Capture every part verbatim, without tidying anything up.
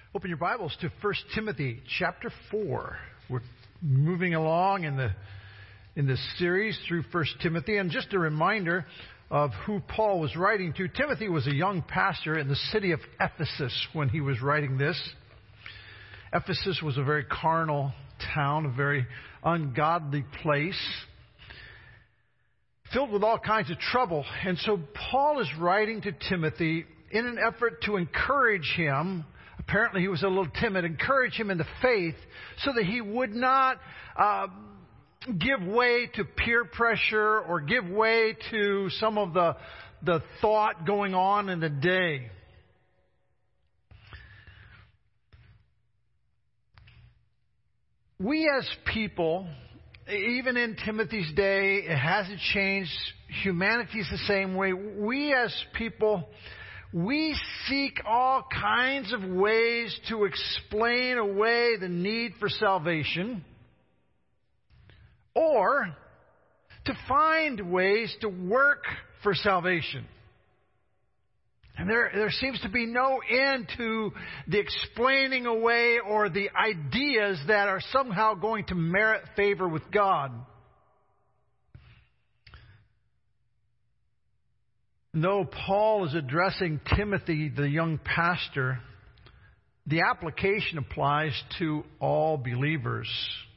Open your Bibles to First Timothy chapter four. We're moving along in the in this series through First Timothy. And just a reminder of who Paul was writing to. Timothy was a young pastor in the city of Ephesus when he was writing this. Ephesus was a very carnal town, a very ungodly place, filled with all kinds of trouble. And so Paul is writing to Timothy in an effort to encourage him. Apparently he was a little timid. Encourage him in the faith so that he would not uh, give way to peer pressure or give way to some of the, the thought going on in the day. We as people, even in Timothy's day, it hasn't changed. Humanity's the same way. We as people, we seek all kinds of ways to explain away the need for salvation, or to find ways to work for salvation. And there, there seems to be no end to the explaining away or the ideas that are somehow going to merit favor with God. Though Paul is addressing Timothy, the young pastor, the application applies to all believers.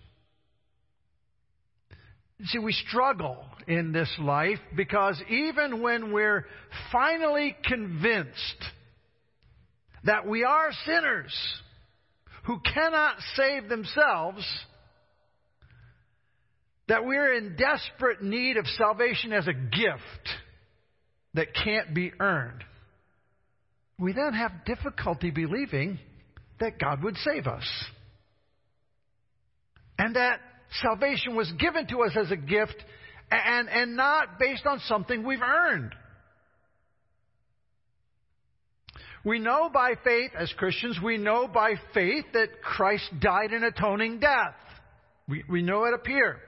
See, we struggle in this life because even when we're finally convinced that we are sinners who cannot save themselves, that we're in desperate need of salvation as a gift that can't be earned, we then have difficulty believing that God would save us. And that salvation was given to us as a gift and, and not based on something we've earned. We know by faith, as Christians, we know by faith that Christ died an atoning death. We, we know it up here.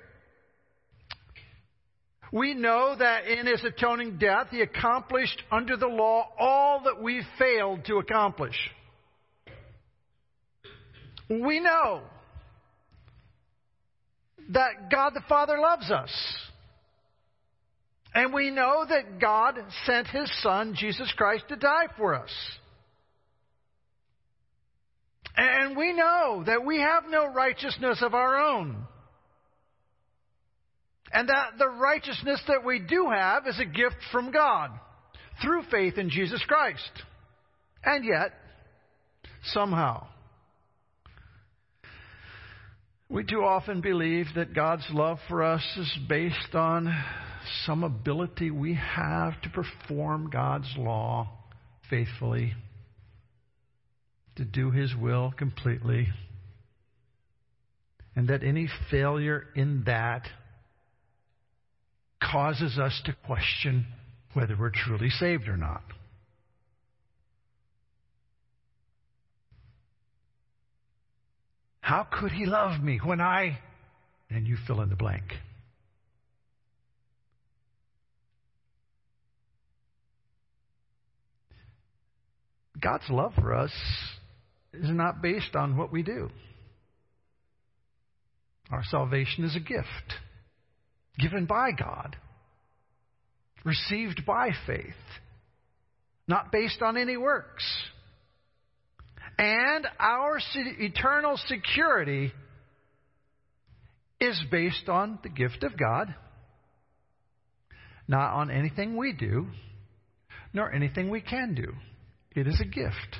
We know that in His atoning death, He accomplished under the law all that we failed to accomplish. We know that God the Father loves us. And we know that God sent His Son, Jesus Christ, to die for us. And we know that we have no righteousness of our own. And that the righteousness that we do have is a gift from God through faith in Jesus Christ. And yet, somehow, we too often believe that God's love for us is based on some ability we have to perform God's law faithfully, to do His will completely, and that any failure in that causes us to question whether we're truly saved or not. How could He love me when I... and you fill in the blank. God's love for us is not based on what we do. Our salvation is a gift given by God, received by faith, not based on any works. And our eternal security is based on the gift of God, not on anything we do, nor anything we can do. It is a gift.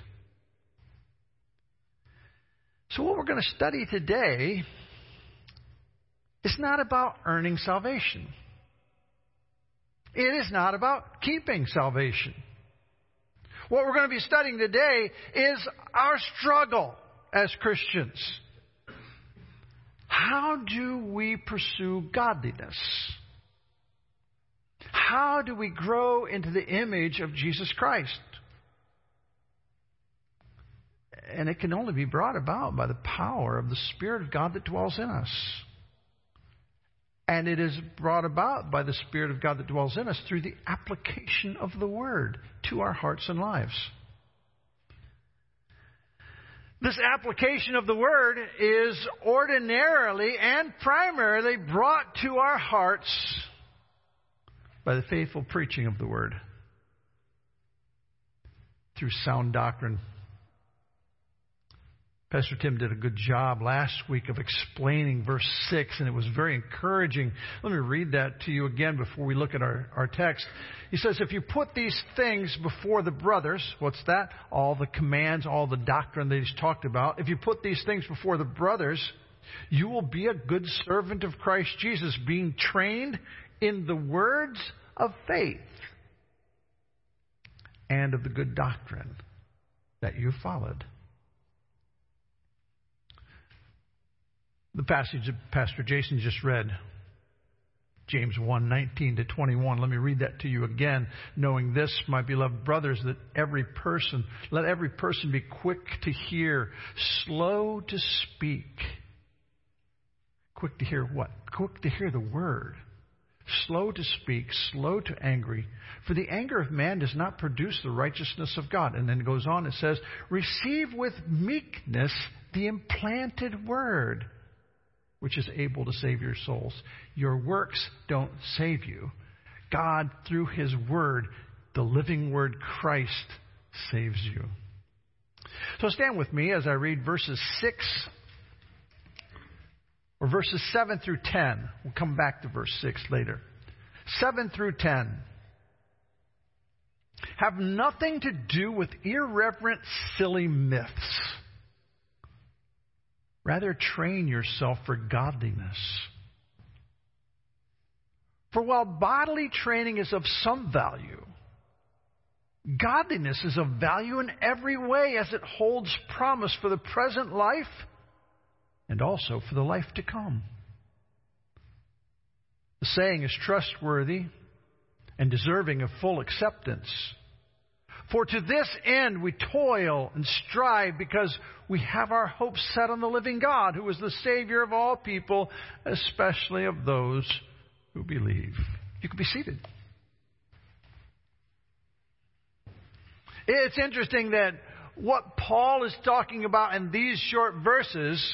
So what we're going to study today is not about earning salvation. It is not about keeping salvation. What we're going to be studying today is our struggle as Christians. How do we pursue godliness? How do we grow into the image of Jesus Christ? And it can only be brought about by the power of the Spirit of God that dwells in us. And it is brought about by the Spirit of God that dwells in us through the application of the Word to our hearts and lives. This application of the Word is ordinarily and primarily brought to our hearts by the faithful preaching of the Word through sound doctrine. Pastor Tim did a good job last week of explaining verse six, and it was very encouraging. Let me read that to you again before we look at our, our text. He says, if you put these things before the brothers, what's that? All the commands, all the doctrine that he's talked about. If you put these things before the brothers, you will be a good servant of Christ Jesus, being trained in the words of faith and of the good doctrine that you followed. The passage that Pastor Jason just read, James one, nineteen to twenty-one. Let me read that to you again. Knowing this, my beloved brothers, that every person, let every person be quick to hear, slow to speak. Quick to hear what? Quick to hear the word. Slow to speak, slow to angry. For the anger of man does not produce the righteousness of God. And then it goes on, it says, receive with meekness the implanted word, which is able to save your souls. Your works don't save you. God, through His Word, the living Word Christ, saves you. So stand with me as I read verses six, or verses seven through ten. We'll come back to verse six later. seven through ten. Have nothing to do with irreverent, silly myths. Rather, train yourself for godliness. For while bodily training is of some value, godliness is of value in every way, as it holds promise for the present life and also for the life to come. The saying is trustworthy and deserving of full acceptance. For to this end we toil and strive, because we have our hopes set on the living God, who is the Savior of all people, especially of those who believe. You can be seated. It's interesting that what Paul is talking about in these short verses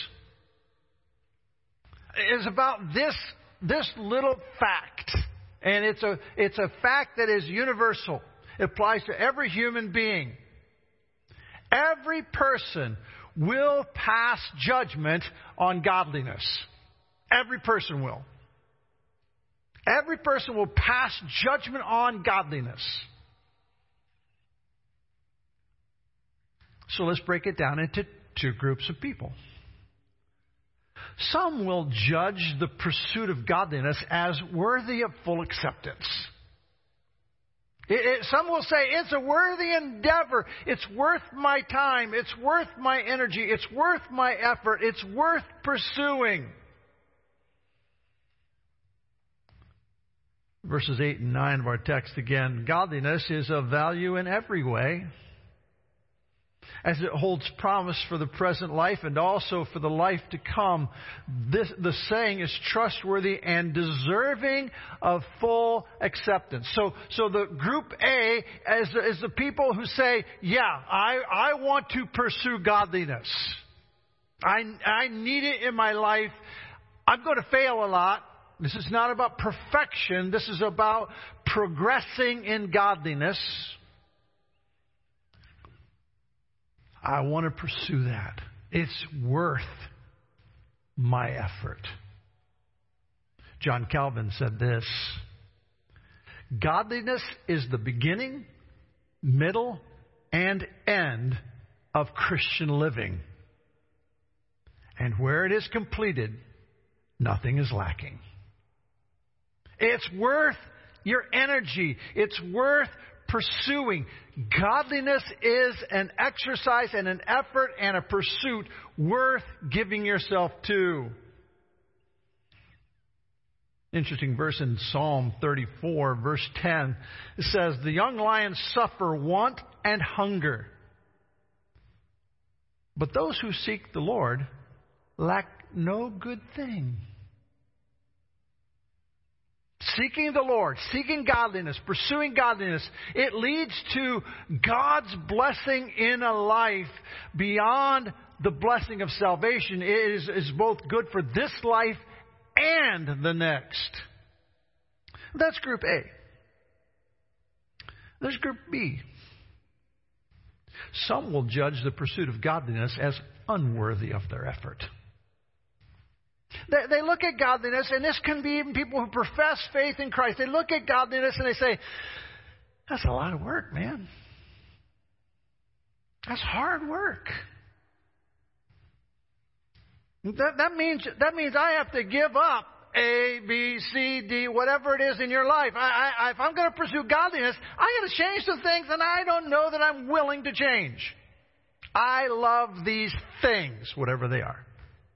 is about this, this little fact. And it's a, it's a fact that is universal. It applies to every human being. Every person will pass judgment on godliness. Every person will. Every person will pass judgment on godliness. So let's break it down into two groups of people. Some will judge the pursuit of godliness as worthy of full acceptance. It, it, some will say, it's a worthy endeavor. It's worth my time. It's worth my energy. It's worth my effort. It's worth pursuing. Verses eight and nine of our text again. Godliness is of value in every way, as it holds promise for the present life and also for the life to come. This, the saying is trustworthy and deserving of full acceptance. So, so the group A is, is the people who say, yeah, I, I want to pursue godliness. I, I need it in my life. I'm going to fail a lot. This is not about perfection. This is about progressing in godliness. I want to pursue that. It's worth my effort. John Calvin said this: godliness is the beginning, middle, and end of Christian living. And where it is completed, nothing is lacking. It's worth your energy. It's worth pursuing. Godliness is an exercise and an effort and a pursuit worth giving yourself to. Interesting verse in Psalm thirty-four, verse ten. It says, the young lions suffer want and hunger, but those who seek the Lord lack no good thing. Seeking the Lord, seeking godliness, pursuing godliness, it leads to God's blessing in a life. beyond the blessing of salvation is, is both good for this life and the next. That's group A. There's group B. Some will judge the pursuit of godliness as unworthy of their effort. They, they look at godliness, and this can be even people who profess faith in Christ. They look at godliness and they say, that's a lot of work, man. That's hard work. That, that means that means I have to give up A, B, C, D, whatever it is in your life. I, I, if I'm going to pursue godliness, I got to change some things, and I don't know that I'm willing to change. I love these things, whatever they are.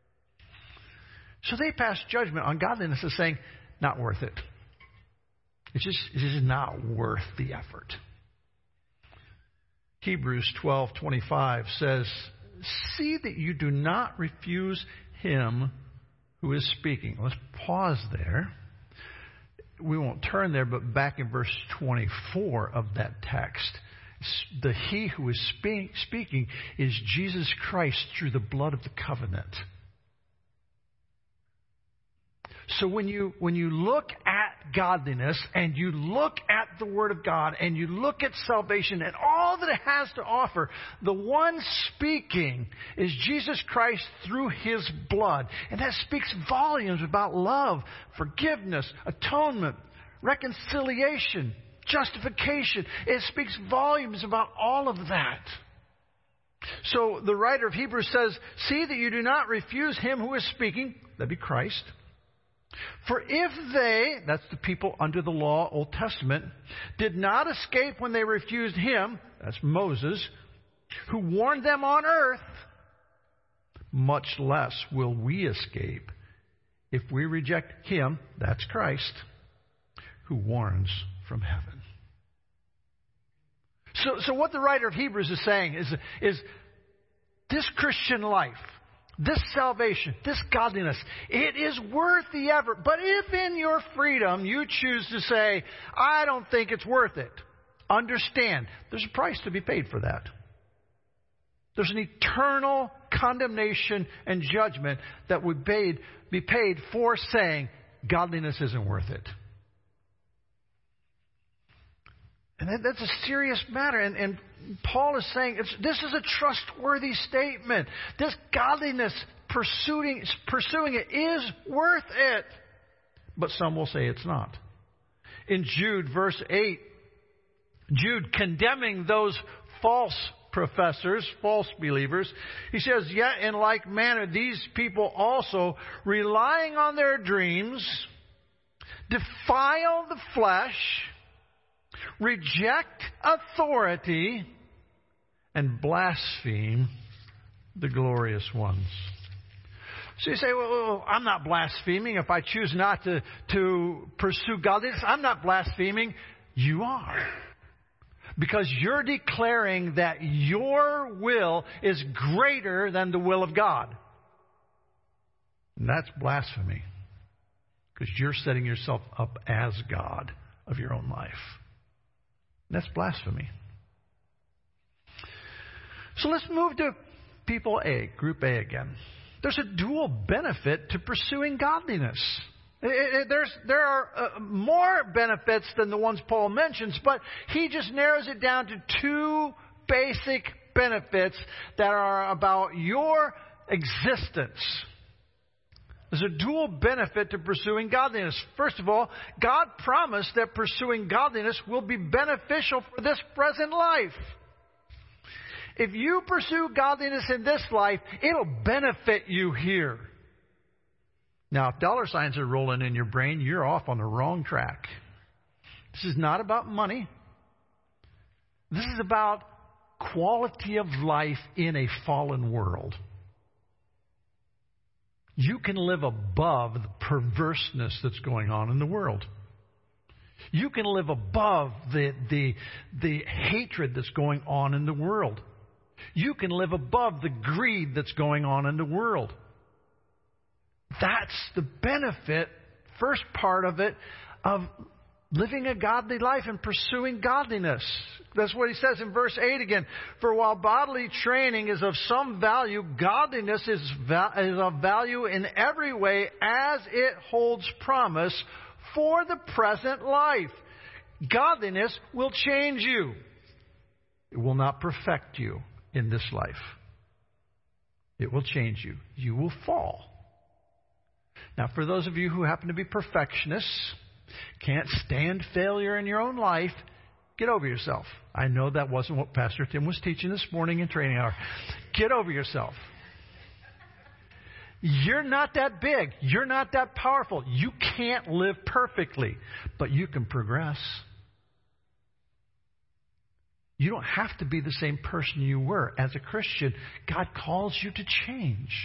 So they pass judgment on godliness as saying, not worth it. It's just, it's just not worth the effort. Hebrews twelve twenty-five says, see that you do not refuse him who is speaking. Let's pause there. We won't turn there, but back in verse twenty-four of that text, the he who is speak, speaking is Jesus Christ through the blood of the covenant. So when you when you look at godliness and you look at the Word of God and you look at salvation and all that it has to offer, the one speaking is Jesus Christ through His blood. And that speaks volumes about love, forgiveness, atonement, reconciliation, justification. It speaks volumes about all of that. So the writer of Hebrews says, see that you do not refuse Him who is speaking, that'd be Christ. For if they, that's the people under the law, Old Testament, did not escape when they refused Him, that's Moses, who warned them on earth, much less will we escape if we reject Him, that's Christ, who warns from heaven. So, so what the writer of Hebrews is saying is, is this Christian life, this salvation, this godliness, it is worth the effort. But if in your freedom you choose to say, I don't think it's worth it, understand, there's a price to be paid for that. There's an eternal condemnation and judgment that would paid, be paid for saying godliness isn't worth it. And that, that's a serious matter. And, and Paul is saying it's, this is a trustworthy statement. This godliness, pursuing, pursuing it is worth it. But some will say it's not. In Jude, verse eight, Jude condemning those false professors, false believers, he says, yet in like manner these people also, relying on their dreams, defile the flesh, reject authority, and blaspheme the glorious ones. So you say, well, well, I'm not blaspheming if I choose not to, to pursue godliness. I'm not blaspheming. You are. Because you're declaring that your will is greater than the will of God. And that's blasphemy. Because you're setting yourself up as God of your own life. That's blasphemy. So let's move to people A, group A again. There's a dual benefit to pursuing godliness. It, it, there's, there are uh, more benefits than the ones Paul mentions, but he just narrows it down to two basic benefits that are about your existence. There's a dual benefit to pursuing godliness. First of all, God promised that pursuing godliness will be beneficial for this present life. If you pursue godliness in this life, it'll benefit you here. Now, if dollar signs are rolling in your brain, you're off on the wrong track. This is not about money. This is about quality of life in a fallen world. You can live above the perverseness that's going on in the world. You can live above the, the, the hatred that's going on in the world. You can live above the greed that's going on in the world. That's the benefit, first part of it, of living a godly life and pursuing godliness. That's what he says in verse eight again. For while bodily training is of some value, godliness is, va- is of value in every way as it holds promise for the present life. Godliness will change you. It will not perfect you in this life. It will change you. You will fall. Now, for those of you who happen to be perfectionists, can't stand failure in your own life, get over yourself. I know that wasn't what Pastor Tim was teaching this morning in training hour. Get over yourself. You're not that big. You're not that powerful. You can't live perfectly, but you can progress. You don't have to be the same person you were. As a Christian, God calls you to change.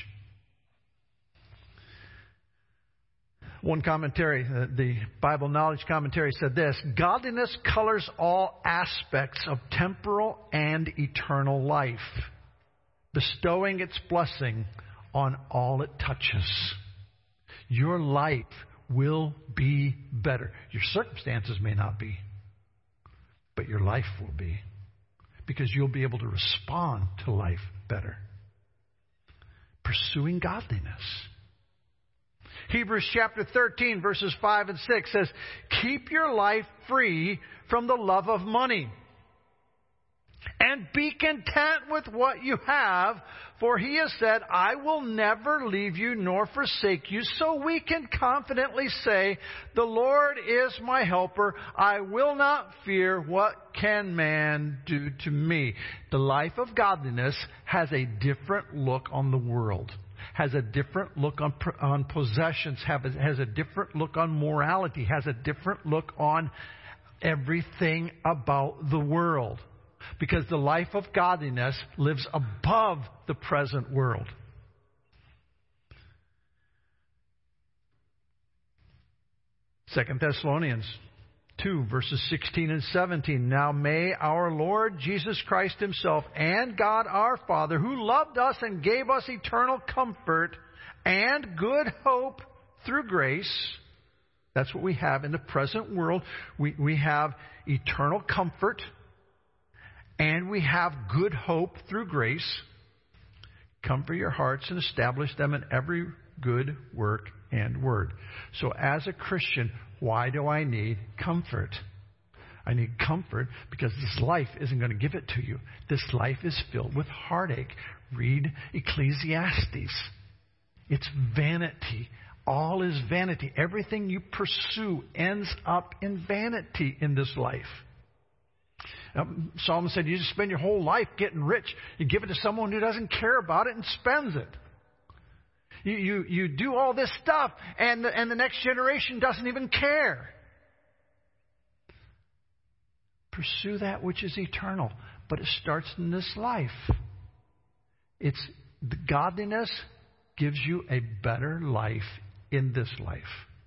One commentary, uh, the Bible Knowledge Commentary said this: godliness colors all aspects of temporal and eternal life, bestowing its blessing on all it touches. Your life will be better. Your circumstances may not be, but your life will be, because you'll be able to respond to life better. Pursuing godliness. Hebrews chapter thirteen, verses five and six says, keep your life free from the love of money, and be content with what you have, for he has said, I will never leave you nor forsake you. So we can confidently say, the Lord is my helper. I will not fear. What can man do to me? The life of godliness has a different look on the world, has a different look on, on possessions, have a, has a different look on morality, has a different look on everything about the world. Because the life of godliness lives above the present world. Second Thessalonians two, verses sixteen and seventeen. Now may our Lord Jesus Christ himself and God our Father, who loved us and gave us eternal comfort and good hope through grace. That's what we have in the present world. We, we have eternal comfort and we have good hope through grace. Comfort your hearts and establish them in every good work and word. So as a Christian, why do I need comfort? I need comfort because this life isn't going to give it to you. This life is filled with heartache. Read Ecclesiastes. It's vanity. All is vanity. Everything you pursue ends up in vanity in this life. Um, Solomon said, you just spend your whole life getting rich. You give it to someone who doesn't care about it and spends it. You, you, you do all this stuff, and the, and the next generation doesn't even care. Pursue that which is eternal, but it starts in this life. It's the godliness gives you a better life in this life.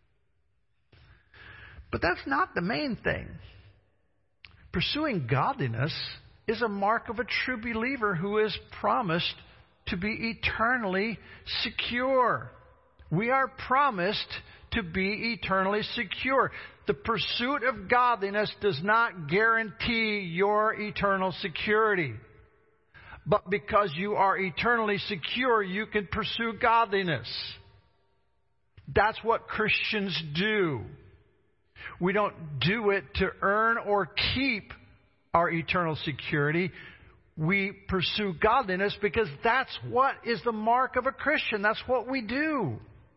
But that's not the main thing. Pursuing godliness is a mark of a true believer who is promised to be eternally secure. We are promised to be eternally secure. The pursuit of godliness does not guarantee your eternal security. But because you are eternally secure, you can pursue godliness. That's what Christians do. We don't do it to earn or keep our eternal security. We pursue godliness because that's what is the mark of a Christian. That's what we do.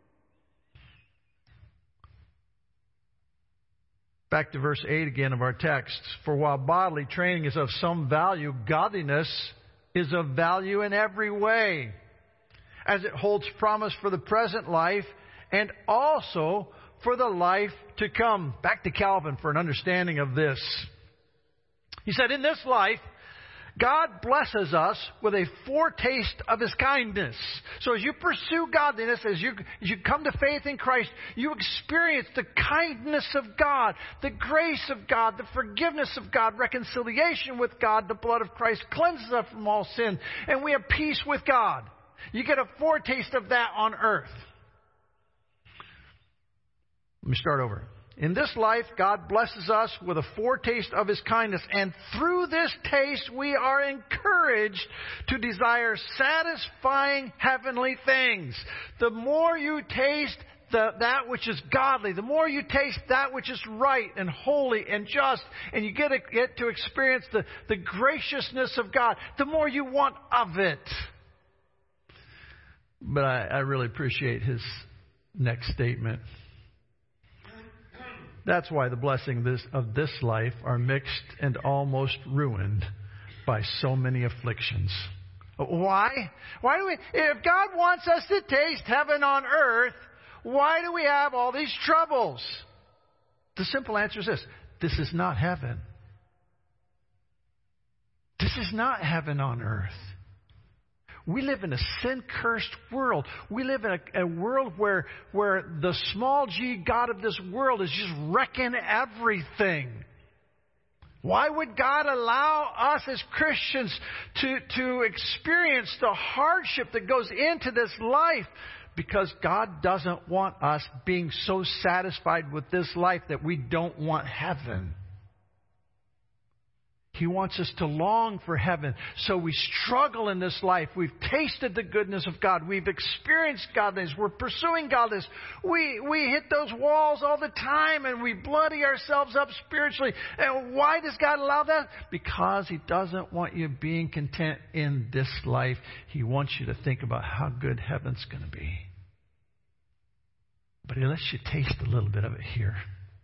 Back to verse eight again of our text. For while bodily training is of some value, godliness is of value in every way, as it holds promise for the present life and also for the life to come. Back to Calvin for an understanding of this. He said, in this life, God blesses us with a foretaste of His kindness. So as you pursue godliness, as you, as you come to faith in Christ, you experience the kindness of God, the grace of God, the forgiveness of God, reconciliation with God. The blood of Christ cleanses us from all sin, and we have peace with God. You get a foretaste of that on earth. Let me start over. In this life, God blesses us with a foretaste of His kindness. And through this taste, we are encouraged to desire satisfying heavenly things. The more you taste the, that which is godly, the more you taste that which is right and holy and just, and you get, a, get to experience the, the graciousness of God, the more you want of it. But I, I really appreciate his next statement. That's why the blessings this, of this life are mixed and almost ruined by so many afflictions. Why? Why do we? If God wants us to taste heaven on earth, why do we have all these troubles? The simple answer is this: this is not heaven. This is not heaven on earth. We live in a sin-cursed world. We live in a, a world where, where the small g God of this world is just wrecking everything. Why would God allow us as Christians to, to experience the hardship that goes into this life? Because God doesn't want us being so satisfied with this life that we don't want heaven. He wants us to long for heaven. So we struggle in this life. We've tasted the goodness of God. We've experienced godliness. We're pursuing godliness. We, we hit those walls all the time and we bloody ourselves up spiritually. And why does God allow that? Because He doesn't want you being content in this life. He wants you to think about how good heaven's going to be. But He lets you taste a little bit of it here.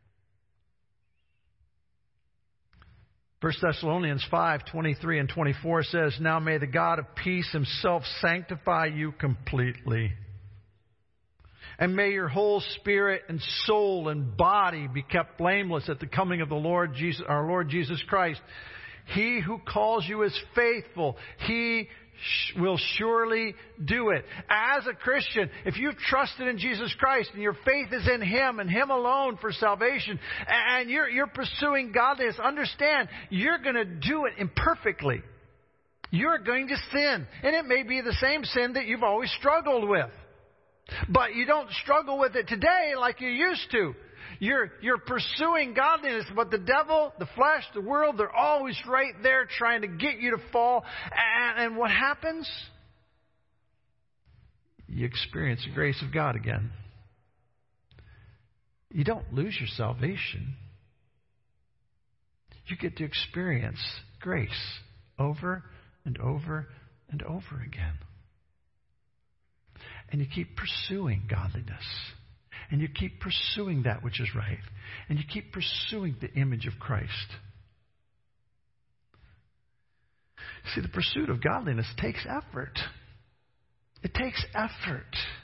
First Thessalonians five, twenty-three and twenty-four says, "Now may the God of peace Himself sanctify you completely. And may your whole spirit and soul and body be kept blameless at the coming of the Lord Jesus, our Lord Jesus Christ. He who calls you is faithful. He will surely do it." As a Christian, if you've trusted in Jesus Christ and your faith is in Him and Him alone for salvation, and you're, you're pursuing godliness, understand you're going to do it imperfectly. You're going to sin. And it may be the same sin that you've always struggled with. But you don't struggle with it today like you used to. You're, you're pursuing godliness, but the devil, the flesh, the world, they're always right there trying to get you to fall. And, and what happens? You experience the grace of God again. You don't lose your salvation. You get to experience grace over and over and over again. And you keep pursuing godliness. And you keep pursuing that which is right. And you keep pursuing the image of Christ. See, the pursuit of godliness takes effort. It takes effort.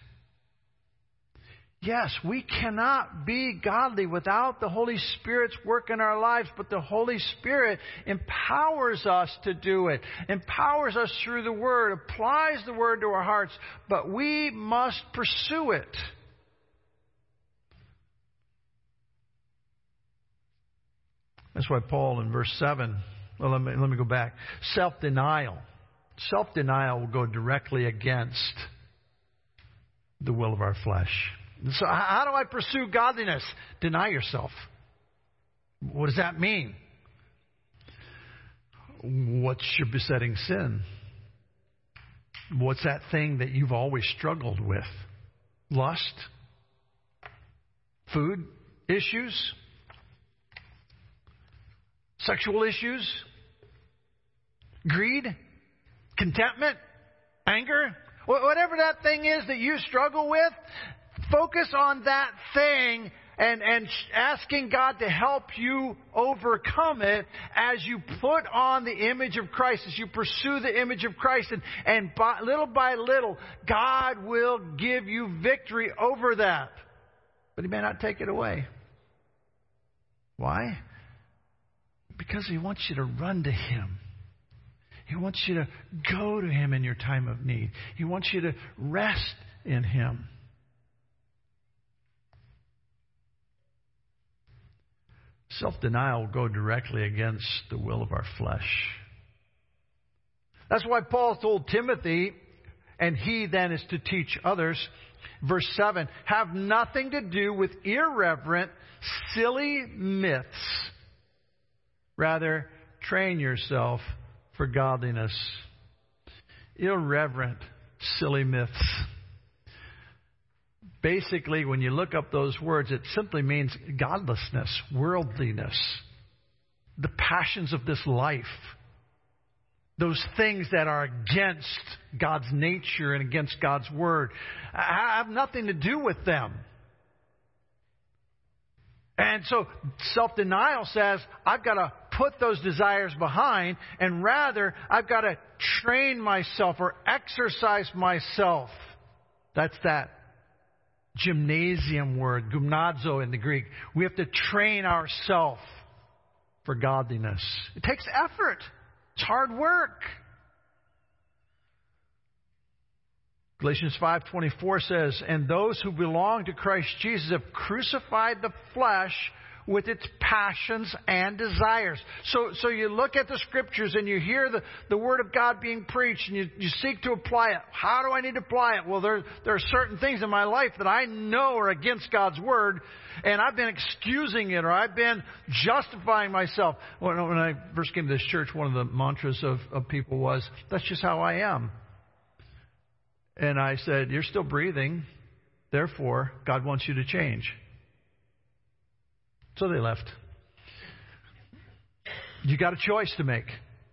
Yes, we cannot be godly without the Holy Spirit's work in our lives, but the Holy Spirit empowers us to do it, empowers us through the Word, applies the Word to our hearts, but we must pursue it. That's why Paul in verse seven, well, let me, let me go back. Self-denial. Self-denial will go directly against the will of our flesh. So how do I pursue godliness? Deny yourself. What does that mean? What's your besetting sin? What's that thing that you've always struggled with? Lust? Food issues? Sexual issues? Greed? Contentment? Anger? Whatever that thing is that you struggle with, focus on that thing and, and asking God to help you overcome it as you put on the image of Christ, as you pursue the image of Christ. And, and by, little by little, God will give you victory over that. But He may not take it away. Why? Because He wants you to run to Him. He wants you to go to Him in your time of need. He wants you to rest in Him. Self-denial will go directly against the will of our flesh. That's why Paul told Timothy, and he then is to teach others. Verse seven, have nothing to do with irreverent, silly myths. Rather, train yourself for godliness. Irreverent, silly myths. Basically, when you look up those words, it simply means godlessness, worldliness, the passions of this life, those things that are against God's nature and against God's Word. I have nothing to do with them. And so self-denial says, I've got to put those desires behind, and rather, I've got to train myself or exercise myself. That's that gymnasium word, gymnazo in the Greek. We have to train ourselves for godliness. It takes effort. It's hard work. Galatians five twenty-four says, and those who belong to Christ Jesus have crucified the flesh with its passions and desires. So, so you look at the Scriptures and you hear the, the Word of God being preached and you, you seek to apply it. How do I need to apply it? Well, there, there are certain things in my life that I know are against God's Word, and I've been excusing it or I've been justifying myself. When, when I first came to this church, one of the mantras of, of people was, that's just how I am. And I said, you're still breathing, therefore God wants you to change. So they left. You got a choice to make.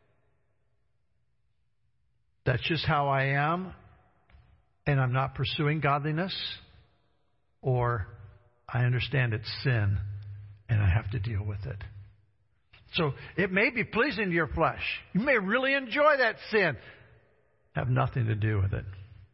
That's just how I am, and I'm not pursuing godliness, or I understand it's sin, and I have to deal with it. So it may be pleasing to your flesh. You may really enjoy that sin. Have nothing to do with it.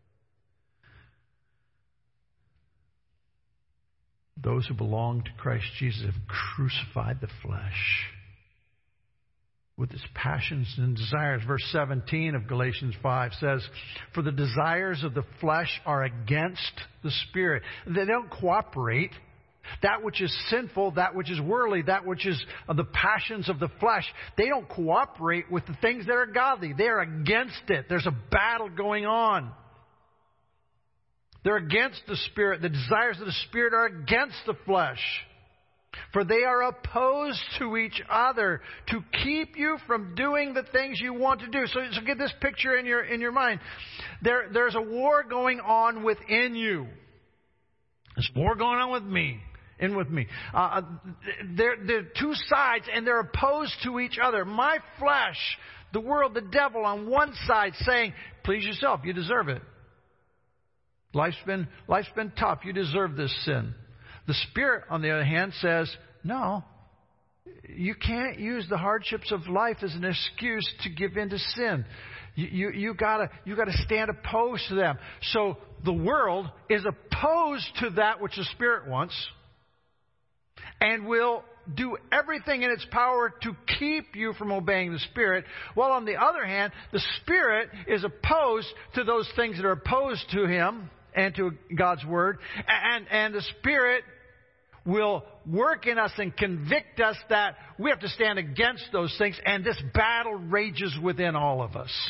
Those who belong to Christ Jesus have crucified the flesh with its passions and desires. Verse seventeen of Galatians five says, for the desires of the flesh are against the Spirit. They don't cooperate. That which is sinful, that which is worldly, that which is of the passions of the flesh, they don't cooperate with the things that are godly. They are against it. There's a battle going on. They're against the Spirit. The desires of the Spirit are against the flesh. For they are opposed to each other to keep you from doing the things you want to do. So, so get this picture in your in your mind. There, there's a war going on within you. There's war going on with me. In with me. Uh, they're, they're two sides and they're opposed to each other. My flesh, the world, the devil on one side saying, please yourself, you deserve it. Life's been, life's been tough. You deserve this sin. The Spirit, on the other hand, says, no, you can't use the hardships of life as an excuse to give in to sin. You, you, you gotta, you gotta stand opposed to them. So the world is opposed to that which the Spirit wants and will do everything in its power to keep you from obeying the Spirit. While on the other hand, the Spirit is opposed to those things that are opposed to Him and to God's Word. And, and the Spirit will work in us and convict us that we have to stand against those things. And this battle rages within all of us.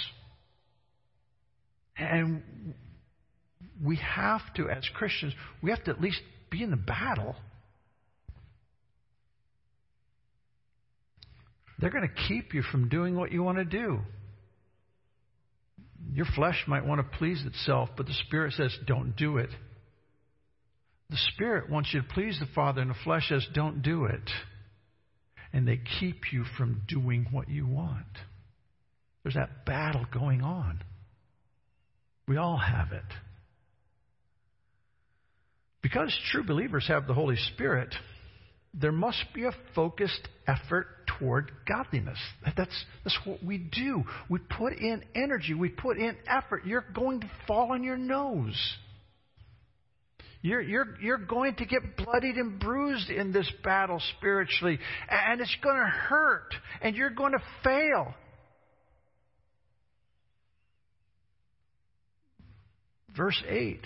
And we have to, as Christians, we have to at least be in the battle. They're going to keep you from doing what you want to do. Your flesh might want to please itself, but the Spirit says, don't do it. The Spirit wants you to please the Father, and the flesh says, don't do it. And they keep you from doing what you want. There's that battle going on. We all have it. Because true believers have the Holy Spirit, there must be a focused effort toward godliness. That's, that's what we do. We put in energy. We put in effort. You're going to fall on your nose. You're, you're, you're going to get bloodied and bruised in this battle spiritually. And it's going to hurt. And you're going to fail. Verse eight.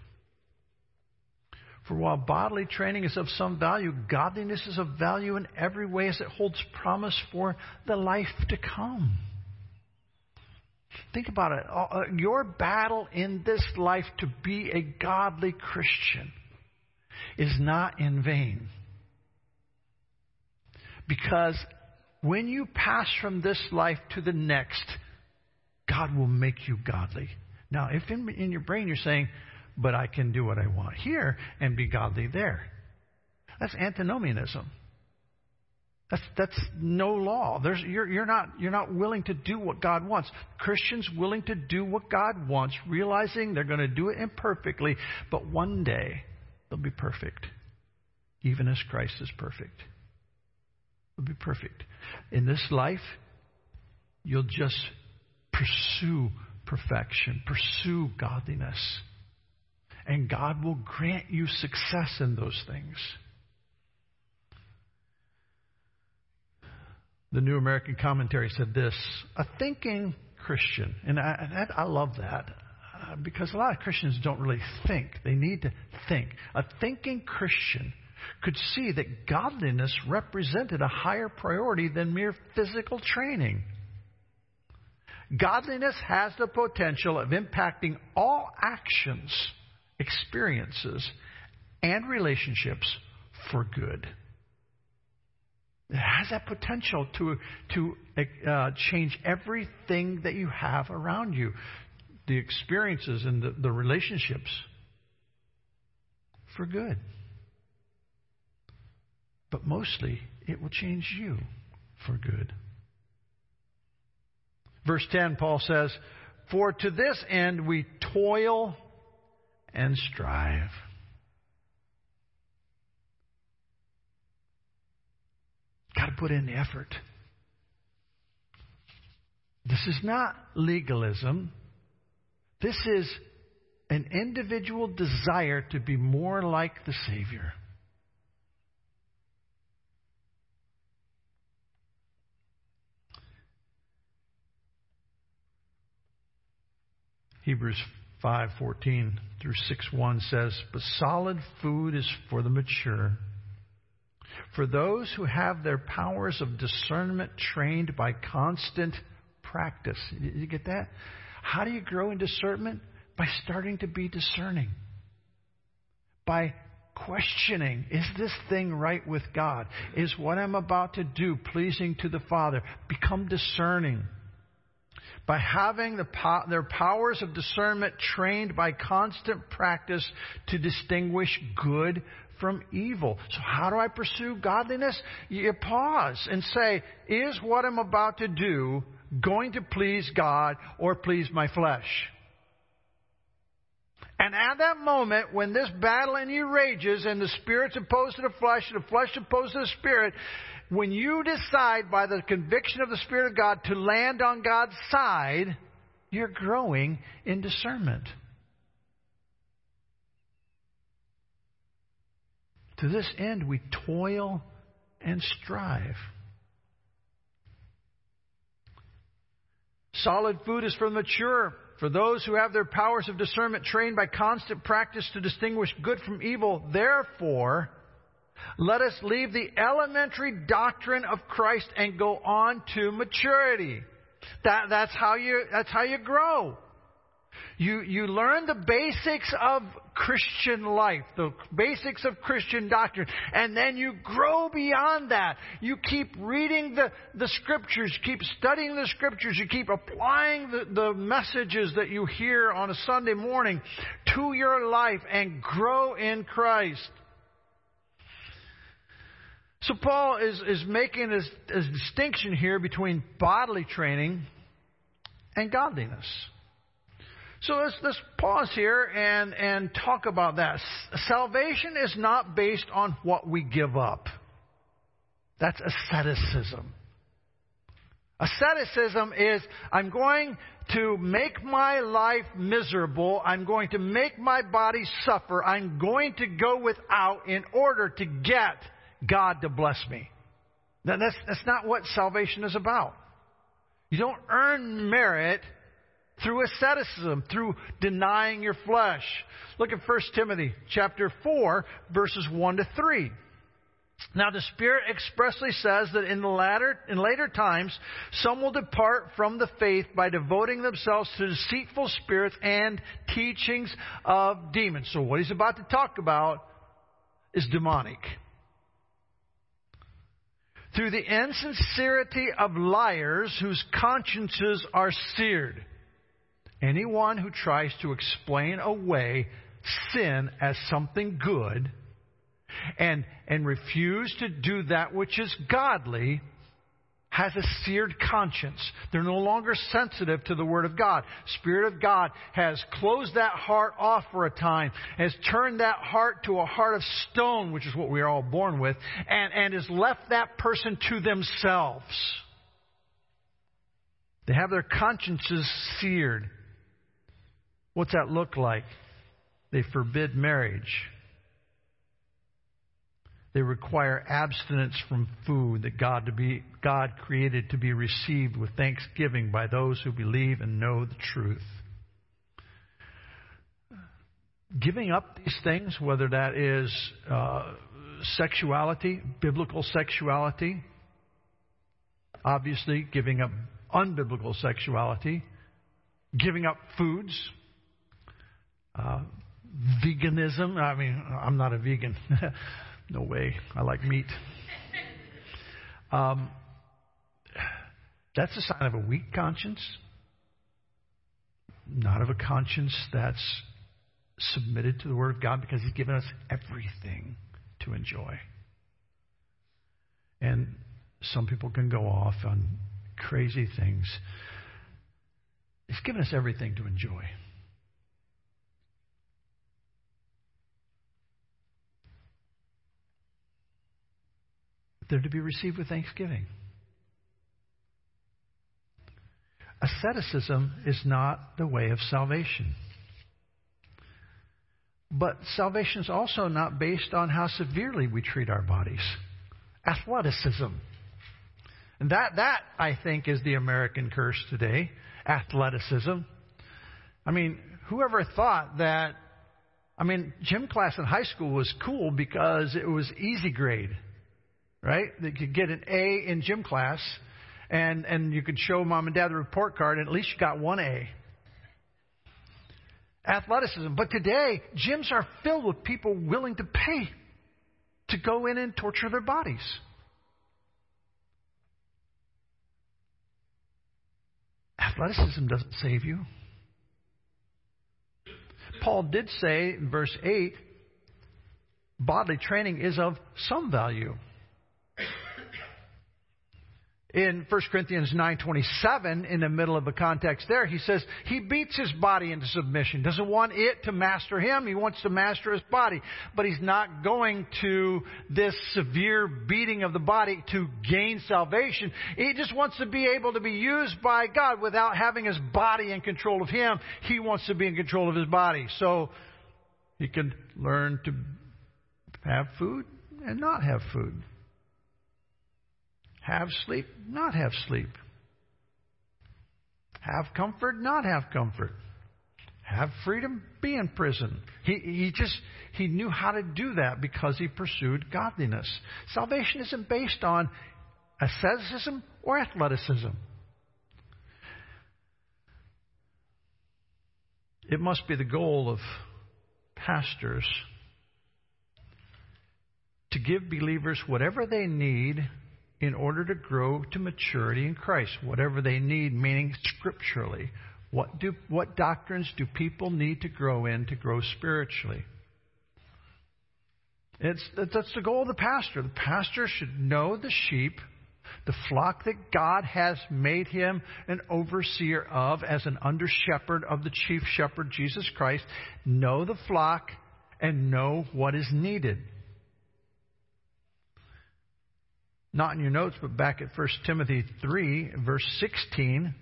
For while bodily training is of some value, godliness is of value in every way as it holds promise for the life to come. Think about it. Uh, your battle in this life to be a godly Christian is not in vain. Because when you pass from this life to the next, God will make you godly. Now, if in, in your brain you're saying, but I can do what I want here and be godly there, that's antinomianism. That's that's no law. There's you're you're not you're not willing to do what God wants. Christians willing to do what God wants, realizing they're going to do it imperfectly, but one day they'll be perfect, even as Christ is perfect. They'll be perfect. In this life, you'll just pursue perfection, pursue godliness, and God will grant you success in those things. The New American Commentary said this: a thinking Christian, and I, I love that uh, because a lot of Christians don't really think. They need to think. A thinking Christian could see that godliness represented a higher priority than mere physical training. Godliness has the potential of impacting all actions, experiences, and relationships for good. It has that potential to to uh, change everything that you have around you, the experiences and the, the relationships for good. But mostly, it will change you for good. Verse ten, Paul says, "For to this end we toil and strive." Got to put in the effort. This is not legalism. This is an individual desire to be more like the Savior. Hebrews five fourteen through six one says, "But solid food is for the mature, for those who have their powers of discernment trained by constant practice." You get that? How do you grow in discernment? By starting to be discerning. By questioning, is this thing right with God? Is what I'm about to do pleasing to the Father? Become discerning. By having the po- their powers of discernment trained by constant practice to distinguish good from evil. So how do I pursue godliness? You pause and say, is what I'm about to do going to please God or please my flesh? And at that moment, when this battle in you rages and the Spirit's opposed to the flesh and the flesh opposed to the Spirit, when you decide by the conviction of the Spirit of God to land on God's side, you're growing in discernment. To this end, we toil and strive. Solid food is for the mature, for those who have their powers of discernment trained by constant practice to distinguish good from evil. Therefore, let us leave the elementary doctrine of Christ and go on to maturity. That, that's how you, that's how you grow. You, you learn the basics of Christian life, the basics of Christian doctrine, and then you grow beyond that. You keep reading the, the Scriptures, you keep studying the Scriptures, you keep applying the, the messages that you hear on a Sunday morning to your life and grow in Christ. So Paul is, is making his, his distinction here between bodily training and godliness. So let's, let's pause here and, and talk about that. Salvation is not based on what we give up. That's asceticism. Asceticism is, I'm going to make my life miserable. I'm going to make my body suffer. I'm going to go without in order to get God to bless me. Now, that's, that's not what salvation is about. You don't earn merit through asceticism, through denying your flesh. Look at First Timothy chapter four, verses one to three. It Now the Spirit expressly says that in the latter, in later times, some will depart from the faith by devoting themselves to deceitful spirits and teachings of demons. So what he's about to talk about is demonic. Through the insincerity of liars whose consciences are seared. Anyone who tries to explain away sin as something good and, and refuse to do that which is godly has a seared conscience. They're no longer sensitive to the Word of God. Spirit of God has closed that heart off for a time, has turned that heart to a heart of stone, which is what we are all born with, and, and has left that person to themselves. They have their consciences seared. What's that look like? They forbid marriage. They require abstinence from food that God to be God created to be received with thanksgiving by those who believe and know the truth. Giving up these things, whether that is uh, sexuality, biblical sexuality, obviously giving up unbiblical sexuality, giving up foods, uh, veganism. I mean, I'm not a vegan. No way. I like meat. Um, that's a sign of a weak conscience, not of a conscience that's submitted to the Word of God, because He's given us everything to enjoy. And some people can go off on crazy things. He's given us everything to enjoy. They're to be received with thanksgiving. Asceticism is not the way of salvation. But salvation is also not based on how severely we treat our bodies. Athleticism. And that, that I think, is the American curse today. Athleticism. I mean, whoever thought that, I mean, gym class in high school was cool because it was easy grade. Right? They could get an A in gym class, and, and you could show mom and dad the report card, and at least you got one A. Athleticism. But today, gyms are filled with people willing to pay to go in and torture their bodies. Athleticism doesn't save you. Paul did say in verse eight, bodily training is of some value. In First Corinthians nine twenty-seven, in the middle of the context there, he says he beats his body into submission. Doesn't want it to master him. He wants to master his body. But he's not going to this severe beating of the body to gain salvation. He just wants to be able to be used by God without having his body in control of him. He wants to be in control of his body. So he can learn to have food and not have food. Have sleep, not have sleep. Have comfort, not have comfort. Have freedom, be in prison. He, he just, he knew how to do that because he pursued godliness. Salvation isn't based on asceticism or athleticism. It must be the goal of pastors to give believers whatever they need in order to grow to maturity in Christ. Whatever they need, meaning scripturally. What do what doctrines do people need to grow in to grow spiritually? It's that's the goal of the pastor. The pastor should know the sheep, the flock that God has made him an overseer of as an under shepherd of the chief shepherd, Jesus Christ. Know the flock and know what is needed. Not in your notes, but back at First Timothy three, verse sixteen,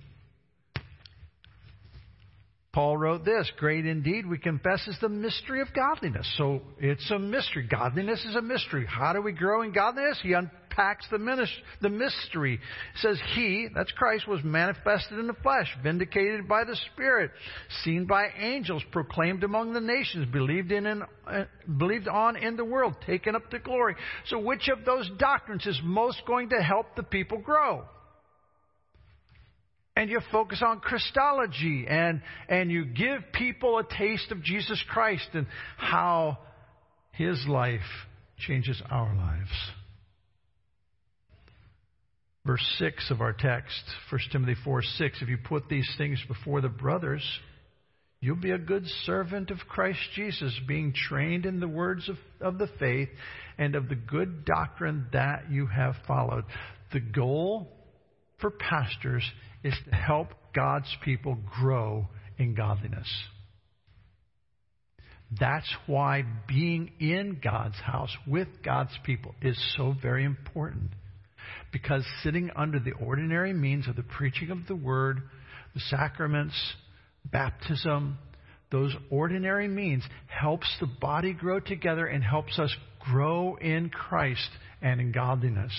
Paul wrote this, "Great indeed, we confess, is the mystery of godliness." So it's a mystery. Godliness is a mystery. How do we grow in godliness? He unpacks unpacks the, minis- the mystery. It says, He, that's Christ, was manifested in the flesh, vindicated by the Spirit, seen by angels, proclaimed among the nations, believed in and uh, believed on in the world, taken up to glory. So which of those doctrines is most going to help the people grow? And you focus on Christology, and, and you give people a taste of Jesus Christ and how His life changes our lives. Verse six of our text, First Timothy four six, if you put these things before the brothers, you'll be a good servant of Christ Jesus, being trained in the words of, of the faith and of the good doctrine that you have followed. The goal for pastors is to help God's people grow in godliness. That's why being in God's house with God's people is so very important. Because sitting under the ordinary means of the preaching of the Word, the sacraments, baptism, those ordinary means helps the body grow together and helps us grow in Christ and in godliness.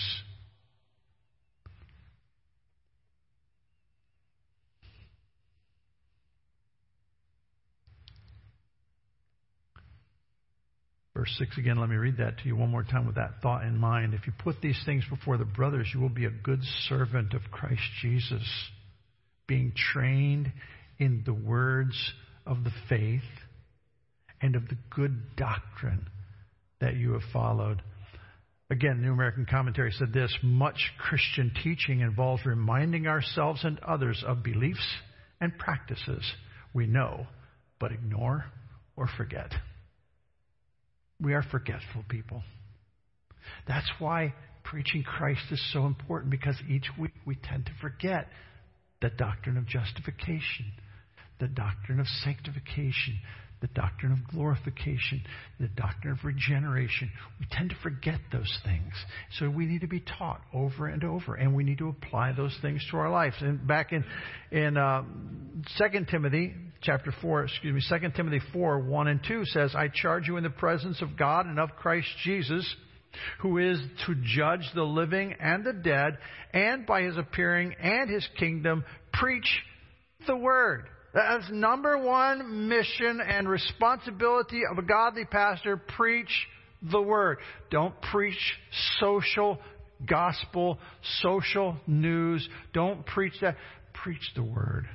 Verse six again, let me read that to you one more time with that thought in mind. If you put these things before the brothers, you will be a good servant of Christ Jesus, being trained in the words of the faith and of the good doctrine that you have followed. Again, New American Commentary said this: much Christian teaching involves reminding ourselves and others of beliefs and practices we know but ignore or forget. We are forgetful people. That's why preaching Christ is so important, because each week we tend to forget the doctrine of justification, the doctrine of sanctification, the doctrine of glorification, the doctrine of regeneration. We tend to forget those things. So we need to be taught over and over, and we need to apply those things to our lives. And back in in uh, Second Timothy chapter four, excuse me, Second Timothy four, one and two says, I charge you in the presence of God and of Christ Jesus, who is to judge the living and the dead, and by His appearing and His kingdom, preach the word. That's number one mission and responsibility of a godly pastor. Preach the word. Don't preach social gospel, social news. Don't preach that. Preach the word.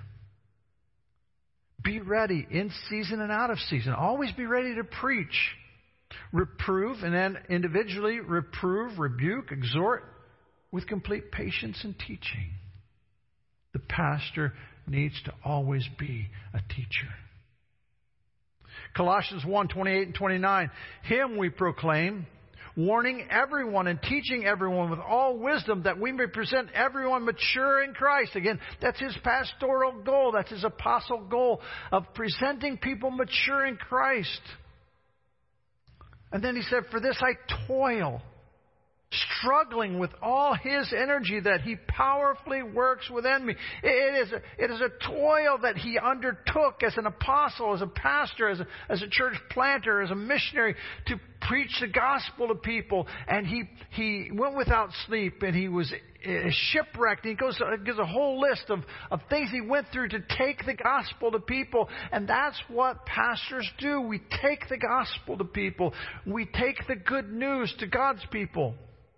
Be ready in season and out of season. Always be ready to preach. Reprove, and then individually reprove, rebuke, exhort with complete patience and teaching. The pastor needs to always be a teacher. Colossians one, twenty-eight and twenty-nine. Him we proclaim, warning everyone and teaching everyone with all wisdom, that we may present everyone mature in Christ. Again, that's His pastoral goal. That's His apostle goal of presenting people mature in Christ. And then he said, for this I toil, struggling with all His energy that He powerfully works within me. It is a, it is a toil that he undertook as an apostle, as a pastor, as a, as a church planter, as a missionary, to preach the gospel to people. And he he went without sleep, and he was shipwrecked. And he goes gives a whole list of, of things he went through to take the gospel to people. And that's what pastors do. We take the gospel to people. We take the good news to God's people.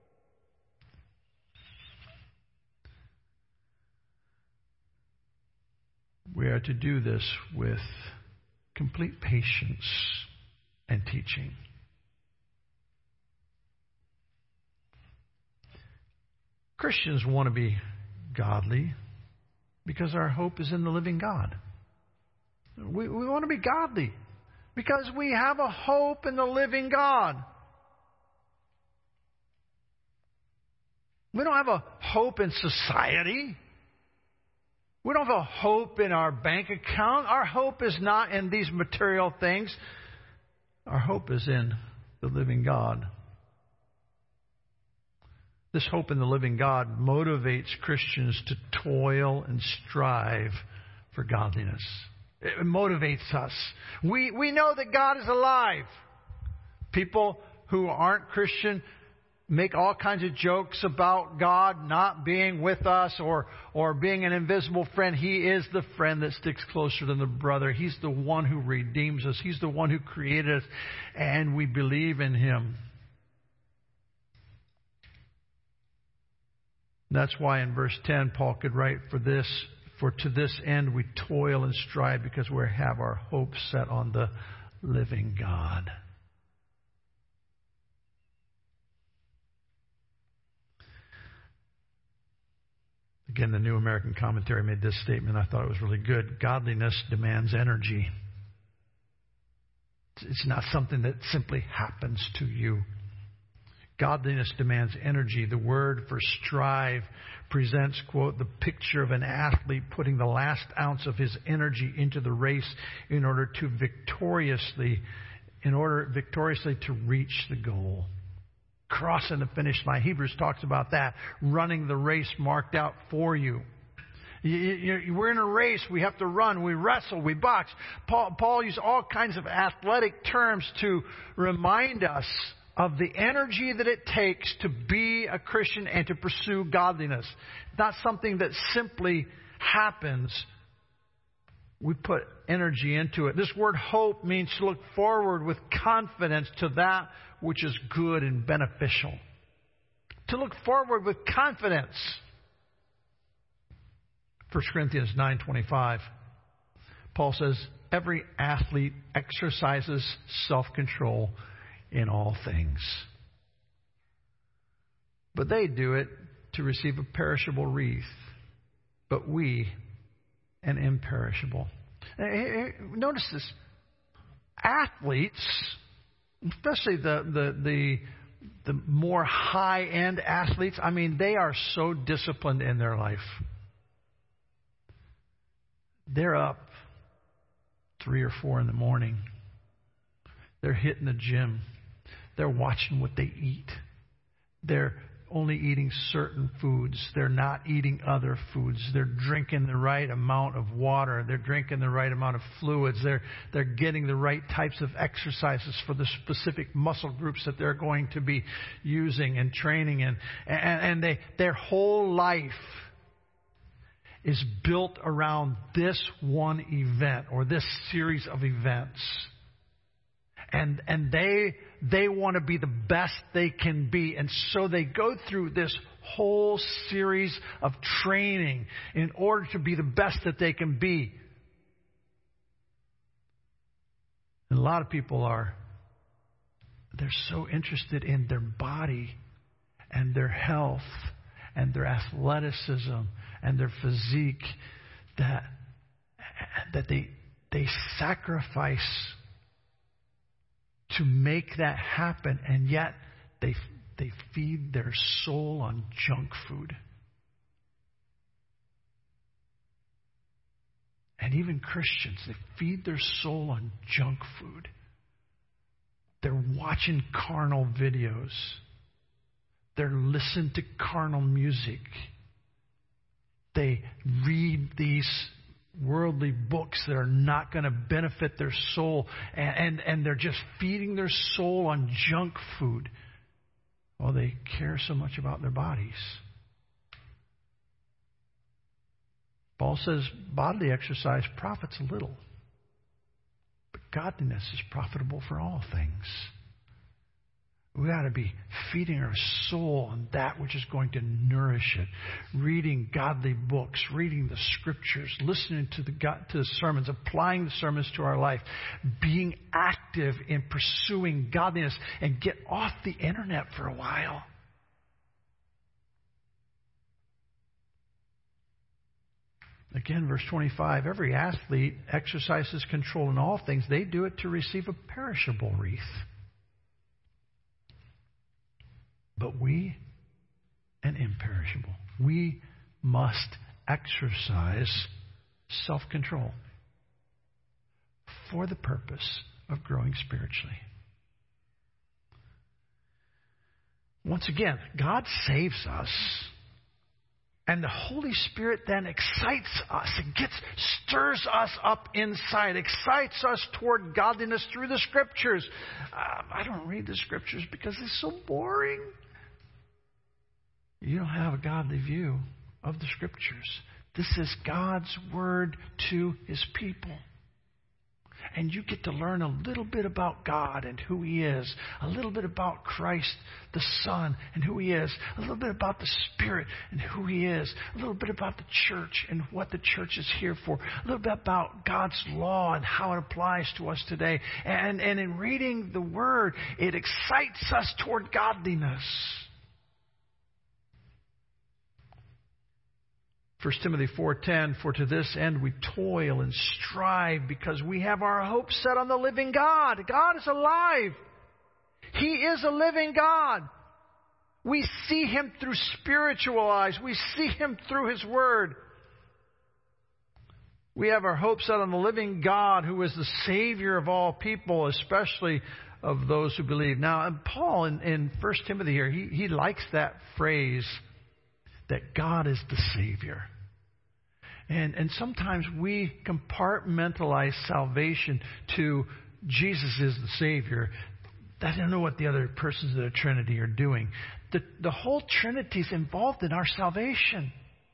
We are to do this with complete patience and teaching. Christians want to be godly because our hope is in the living God. We, we want to be godly because we have a hope in the living God. We don't have a hope in society. We don't have a hope in our bank account. Our hope is not in these material things. Our hope is in the living God. This hope in the living God motivates Christians to toil and strive for godliness. It motivates us. We, we know that God is alive. People who aren't Christian make all kinds of jokes about God not being with us or, or being an invisible friend. He is the friend that sticks closer than the brother. He's the one who redeems us. He's the one who created us, and we believe in Him. That's why in verse ten, Paul could write, For this, for to this end we toil and strive, because we have our hope set on the living God. Again, the New American Commentary made this statement. I thought it was really good. Godliness demands energy. It's not something that simply happens to you. Godliness demands energy. The word for strive presents, quote, the picture of an athlete putting the last ounce of his energy into the race in order to victoriously, in order victoriously to reach the goal. Crossing the finish line. Hebrews talks about that. Running the race marked out for you. You, you. We're in a race. We have to run. We wrestle. We box. Paul, Paul used all kinds of athletic terms to remind us of the energy that it takes to be a Christian and to pursue godliness. Not something that simply happens. We put energy into it. This word hope means to look forward with confidence to that which is good and beneficial. To look forward with confidence. First Corinthians nine twenty-five. Paul says, every athlete exercises self-control in all things. But they do it to receive a perishable wreath. But we, an imperishable. Notice this. Athletes, especially the, the, the, the more high-end athletes, I mean, they are so disciplined in their life. They're up three or four in the morning. They're hitting the gym. They're watching what they eat. They're only eating certain foods. They're not eating other foods. They're drinking the right amount of water. They're drinking the right amount of fluids. They're, they're getting the right types of exercises for the specific muscle groups that they're going to be using and training in. And, and they, their whole life is built around this one event or this series of events. And and they they want to be the best they can be. And so they go through this whole series of training in order to be the best that they can be. And a lot of people are, they're so interested in their body and their health and their athleticism and their physique that that they they sacrifice to make that happen, and yet they they feed their soul on junk food. And even Christians, they feed their soul on junk food. They're watching carnal videos. They're listening to carnal music. They read these worldly books that are not going to benefit their soul, and, and, and they're just feeding their soul on junk food. Well, they care so much about their bodies. Paul says bodily exercise profits little, but godliness is profitable for all things. We ought to be feeding our soul on that which is going to nourish it. Reading godly books, reading the Scriptures, listening to the, to the sermons, applying the sermons to our life, being active in pursuing godliness, and get off the internet for a while. Again, verse twenty-five, every athlete exercises control in all things. They do it to receive a perishable wreath. But we, an imperishable. We must exercise self-control for the purpose of growing spiritually. Once again, God saves us, and the Holy Spirit then excites us. It gets, stirs us up inside, excites us toward godliness through the Scriptures. Uh, I don't read the Scriptures because they're so boring. you don't have a godly view of the Scriptures. This is God's Word to His people. And you get to learn a little bit about God and who He is, a little bit about Christ the Son and who He is, a little bit about the Spirit and who He is, a little bit about the church and what the church is here for, a little bit about God's law and how it applies to us today. And, and in reading the Word, it excites us toward godliness. First Timothy four ten, for to this end we toil and strive because we have our hope set on the living God. God is alive. He is a living God. We see Him through spiritual eyes. We see Him through His Word. We have our hope set on the living God who is the Savior of all people, especially of those who believe. Now, Paul in, in First Timothy here, he, he likes that phrase, that God is the Savior. And, and sometimes we compartmentalize salvation to Jesus is the Savior. I don't know what the other persons of the Trinity are doing. The, the whole Trinity is involved in our salvation.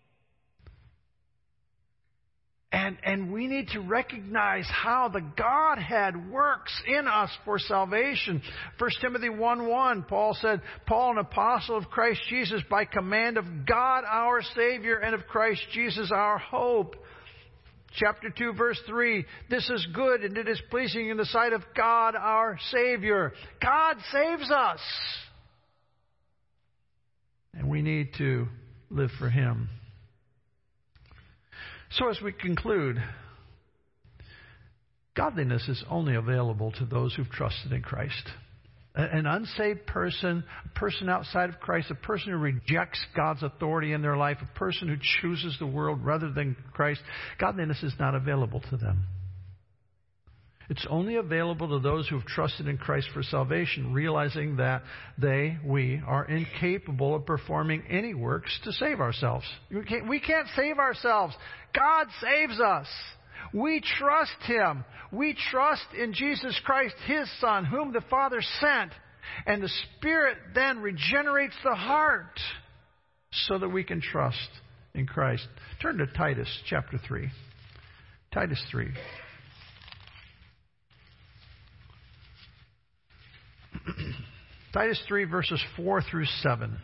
And, and we need to recognize how the Godhead works in us for salvation. First Timothy one one, Paul said, Paul, an apostle of Christ Jesus, by command of God our Savior and of Christ Jesus our hope. Chapter two, verse three, this is good and it is pleasing in the sight of God our Savior. God saves us. And we need to live for Him. So as we conclude, godliness is only available to those who've trusted in Christ. An unsaved person, a person outside of Christ, a person who rejects God's authority in their life, a person who chooses the world rather than Christ, godliness is not available to them. It's only available to those who have trusted in Christ for salvation, realizing that they, we, are incapable of performing any works to save ourselves. We can't, we can't save ourselves. God saves us. We trust Him. We trust in Jesus Christ, His Son, whom the Father sent. And the Spirit then regenerates the heart so that we can trust in Christ. Turn to Titus chapter three. Titus three. Titus three, verses four through seven.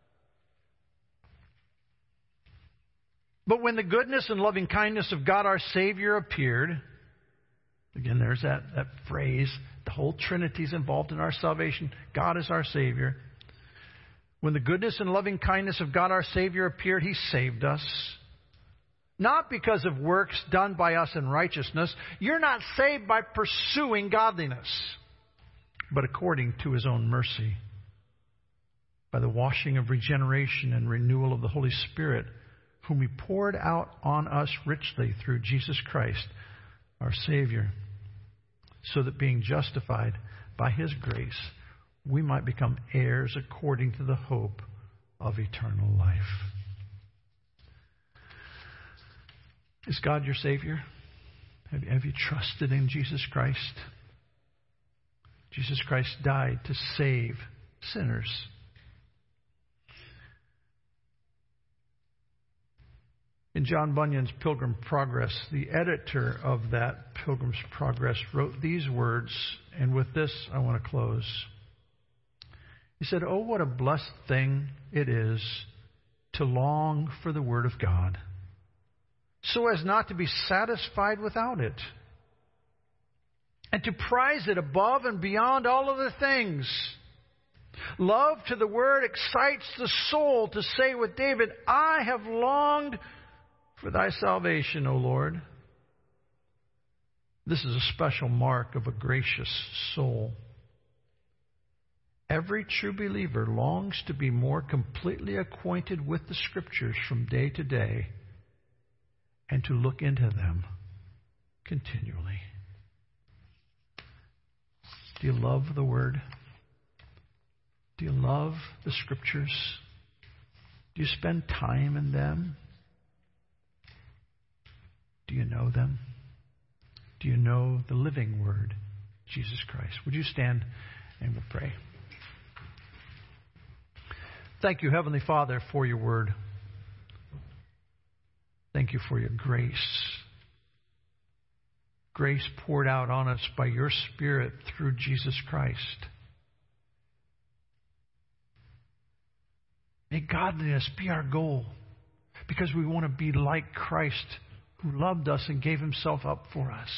But when the goodness and loving kindness of God our Savior appeared, again, there's that, that phrase, the whole Trinity is involved in our salvation. God is our Savior. When the goodness and loving kindness of God our Savior appeared, He saved us. Not because of works done by us in righteousness. You're not saved by pursuing godliness, but according to His own mercy, by the washing of regeneration and renewal of the Holy Spirit, whom He poured out on us richly through Jesus Christ, our Savior, so that being justified by His grace, we might become heirs according to the hope of eternal life. Is God your Savior? Have you, have you trusted in Jesus Christ? Jesus Christ died to save sinners. In John Bunyan's Pilgrim's Progress, the editor of that Pilgrim's Progress wrote these words, and with this I want to close. He said, "Oh, what a blessed thing it is to long for the Word of God, so as not to be satisfied without it, and to prize it above and beyond all other things. Love to the Word excites the soul to say with David, I have longed for Thy salvation, O Lord." This is a special mark of a gracious soul. Every true believer longs to be more completely acquainted with the Scriptures from day to day and to look into them continually. Do you love the Word? Do you love the Scriptures? Do you spend time in them? Do you know them? Do you know the living Word, Jesus Christ? Would you stand and we'll pray? Thank you, Heavenly Father, for your word. Thank you for your grace. Grace poured out on us by your Spirit through Jesus Christ. May godliness be our goal, because we want to be like Christ, who loved us and gave himself up for us.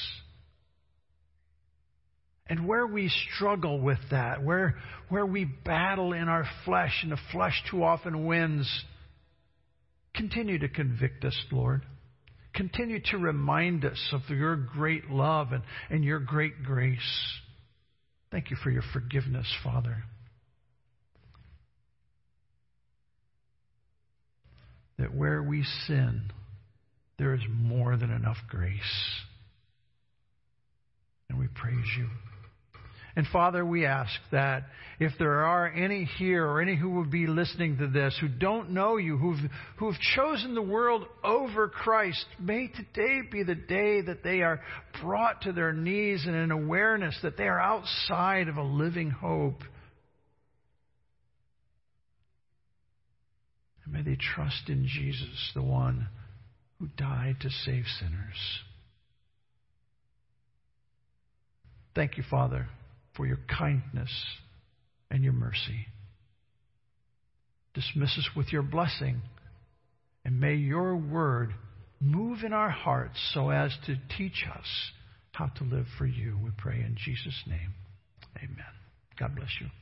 And where we struggle with that, where, where we battle in our flesh, and the flesh too often wins, continue to convict us, Lord. Continue to remind us of your great love and, and your great grace. Thank you for your forgiveness, Father. That where we sin, there is more than enough grace. And we praise you. And Father, we ask that if there are any here or any who will be listening to this who don't know you, who've, who've chosen the world over Christ, may today be the day that they are brought to their knees in an awareness that they are outside of a living hope. And may they trust in Jesus, the one who died to save sinners. Thank you, Father, for your kindness and your mercy. Dismiss us with your blessing, and may your word move in our hearts so as to teach us how to live for you. We pray in Jesus' name. Amen. God bless you.